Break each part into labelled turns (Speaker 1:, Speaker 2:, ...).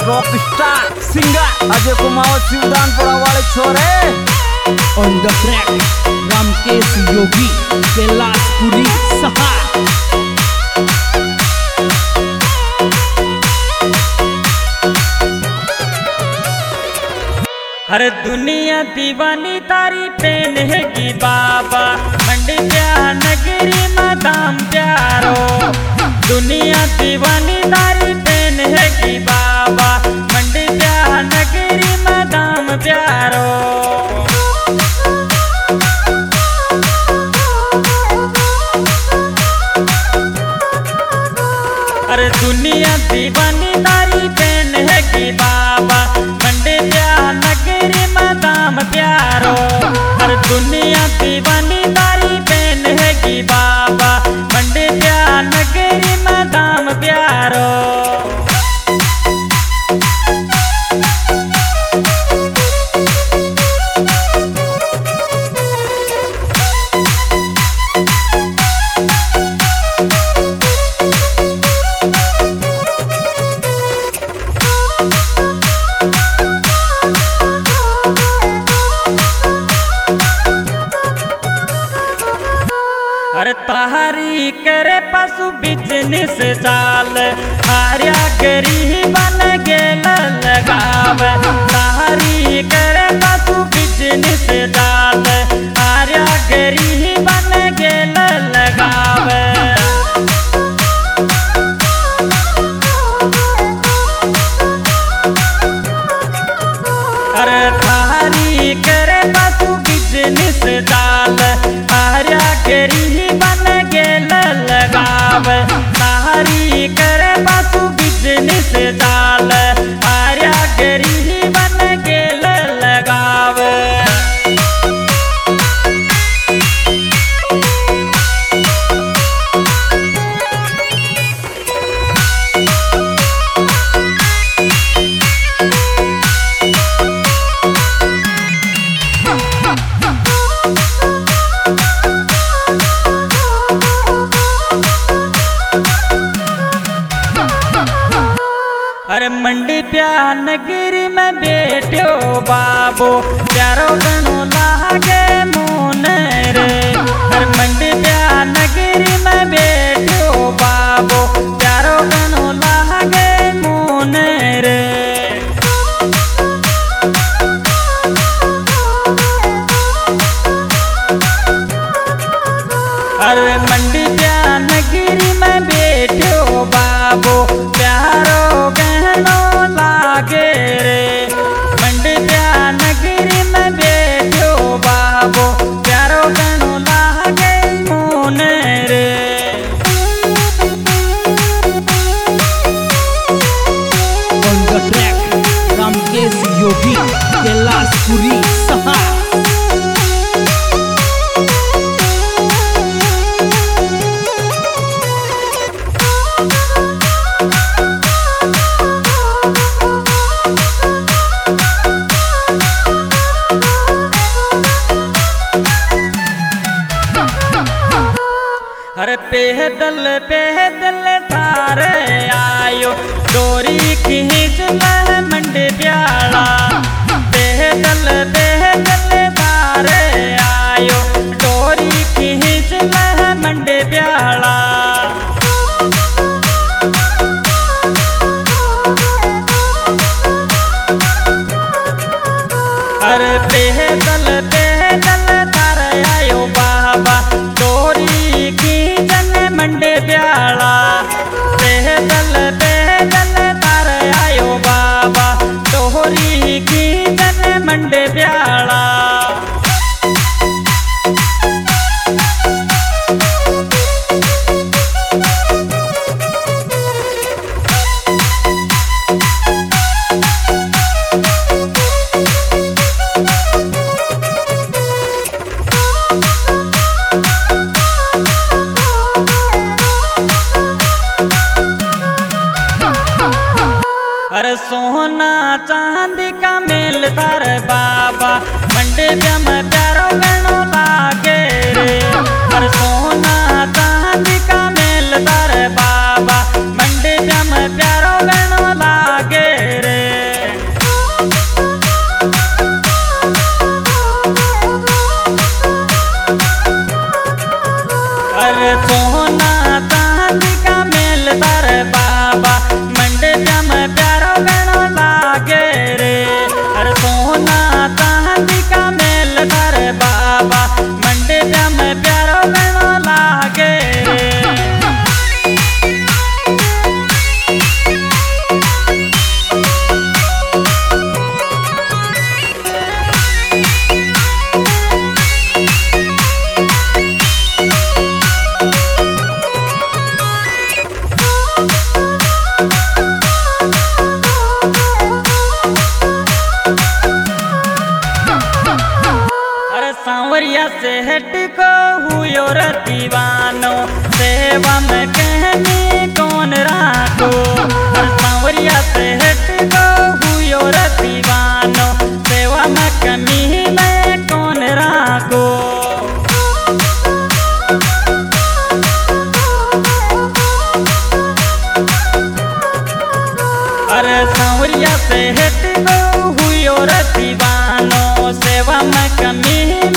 Speaker 1: Rock star singer Ajay Kumar Shivdanpura वाले छोरे।
Speaker 2: On the track Ramkesh Yogi Kailashpuri सहा।
Speaker 3: हर दुनिया दीवानी तारी पेन है की बाबा मंडी प्यार नगरी मदाम प्यारो। दुनिया दीवानी तारी पेन है की बाबा मंडी प्यार नगरी मदाम प्यारो। अरे दुनिया दीवानी तारी पेन है की बाबा मंडी प्यार नगरी मदाम प्यारो। हर दुनिया दीवानी तारी पेन है की बाबा मंडी प्यार नगरी मदाम प्यारो। अरे तारी करे पशु बिजनेस चाल हारिया गरी बन गेल लगाव। तारी करे पशु बिजनेस चाल हारिया गरी बन गेल लगाव। अरे थारी करे पशु बिजनेस चाल हारिया गरी बन गेल लगाव। तारी करे पशु बिजनेस चाल हारिया गरी बन गेल लगाव। अरे मंडी प्यार नगरी में बैठो बाबो प्यारो गणो लागे मोन रे। अरे मंडी प्यार नगरी में बैठो बाबो प्यारो गणो लागे मोन रे। अरे मंडी प्यार नगरी में बैठो बाबो प्यारो गहनो लागे रे। मंडी प्यार नगरी में बैठो बाबो प्यारो गहनो लागे मोन रे।
Speaker 2: On the track Ramkesh Yogi Kailashpuri सहा।
Speaker 3: अरे पैदल पैदल थारे आयो डोरी खींच ले मंडी प्याला। पैदल पैदल थारे आयो डोरी खींच ले मंडी प्याला। अरे पैदल पैदल थारे आयो बाबा डोरी खींचन मंडी प्याला। पैदल पैदल तारे आयो बाबा डोरी खींचन मंडी प्याला। अरे सोना चांदी का मेल दर बाबा मंडे जम प्यारो गणो लागे रे। अरे सोना चांदी का मेल दर बाबा मंडे जम प्यारो गणो लागे रे। सांवरिया से हट को हुयो रे दीवानो सेवा में कहनी कौन राखो। सांवरिया से हट को हुयो रे दीवानो सेवा में कमी में कौन राखो। अरे सांवरिया से हट को हुयो रे दीवानो सेवा में कमी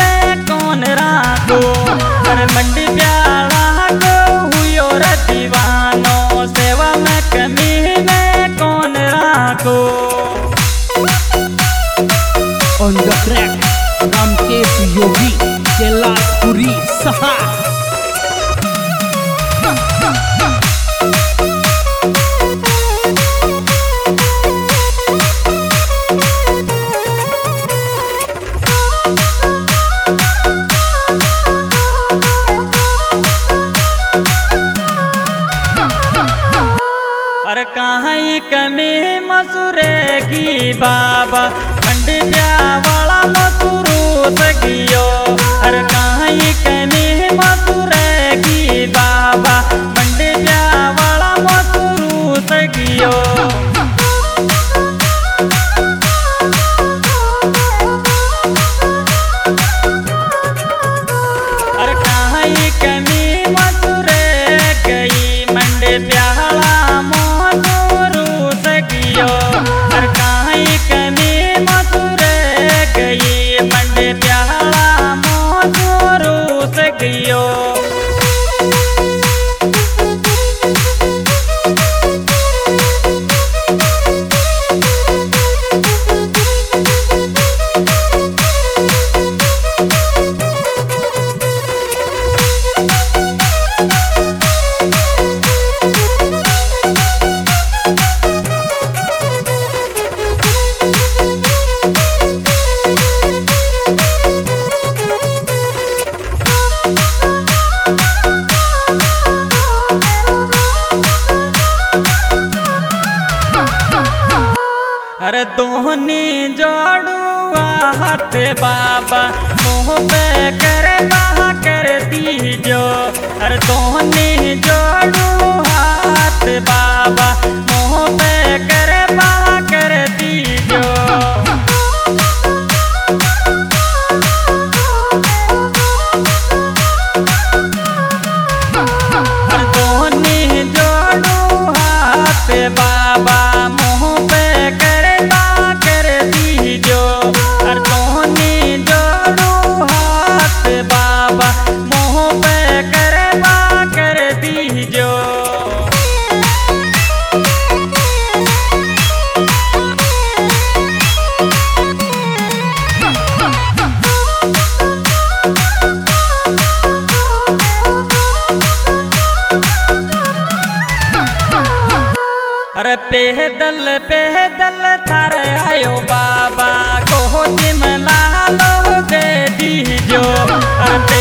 Speaker 3: अरे मंडी प्यारा को हुयो रे दीवानो सेवा में कमी में कौन राखो।
Speaker 2: On the track Ramkesh Yogi Kailashpuri सहा।
Speaker 3: अरे कहाँ कमी मसूरे की बाबा मंडी वाला मसूरू सगियो। अरे कहाँ कमी मसूरे की बाबा मंडी वाला मसूरू सगियो। अरे कहाँ कमी मसूरे गई मंडी प्याला अरे कहाँ कमी मसूरे गई मंडे प्याला मोजूरू से गयो। अरे दोहनी जोड़ू हाथ बाबा मुँह पे करे बाहा कर दीजो। अरे दोहनी जोड़ू हाथ बाबा मुँह पे करे बाहा कर दीजो। अरे दोहनी जोड़ू हाथ बाबा मुँह पे करे बाबा मुँह पे करे बा कर दीजो। अरे पेदल पेदल थार आयो बाबा को जिमला लो दे दीजो। अरे